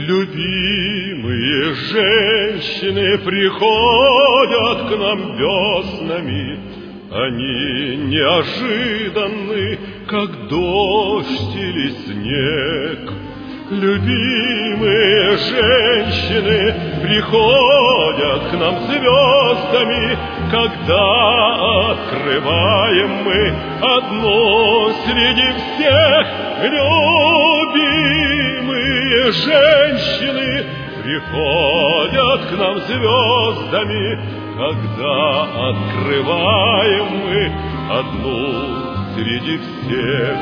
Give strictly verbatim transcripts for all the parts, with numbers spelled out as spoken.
Любимые женщины приходят к нам веснами, они неожиданны, как дождь или снег. Любимые женщины приходят к нам звездами, когда открываем мы одну среди всех. Любимые женщины приходят к нам звездами, когда открываем мы одну среди всех.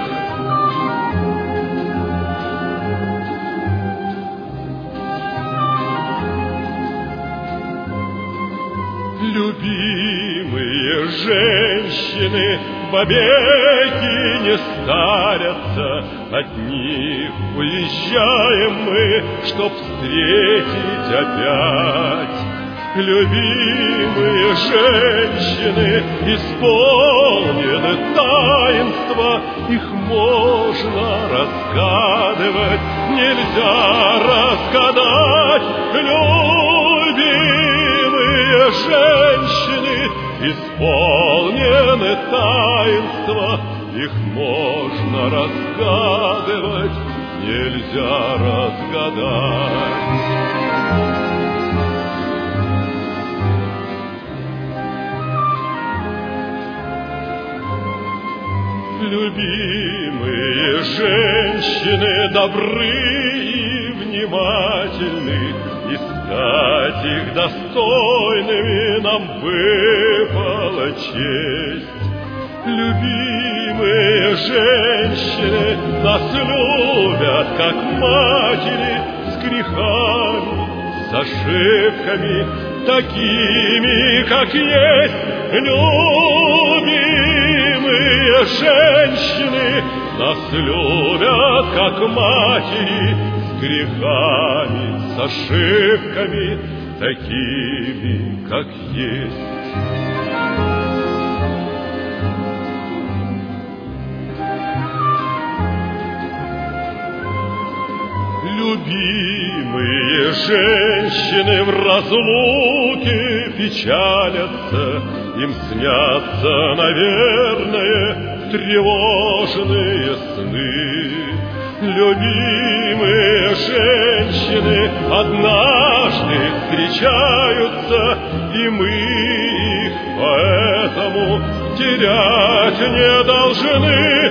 Любимые женщины вовеки не старятся, от них уезжаем мы, чтоб встретить опять. Любимые женщины исполнены таинства, их можно разгадывать, нельзя разгадать. Любимые женщины исполнены таинства, их можно разгадывать, нельзя разгадать. Любимые женщины добры и внимательны, и стать их достойными нам выпала честь. Любимые женщины нас любят, как матери, с грехами, с ошибками, такими, как есть. Любимые женщины нас любят, как матери, с грехами, с ошибками, такими, как есть. Любимые женщины в разлуке печалятся, им снятся, наверное, тревожные сны. Любимые женщины однажды встречаются, и мы их поэтому терять не должны.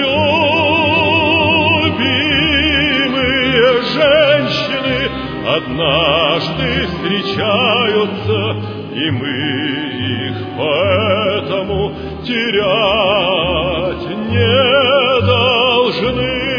Любимые женщины однажды встречаются, и мы их поэтому терять не должны.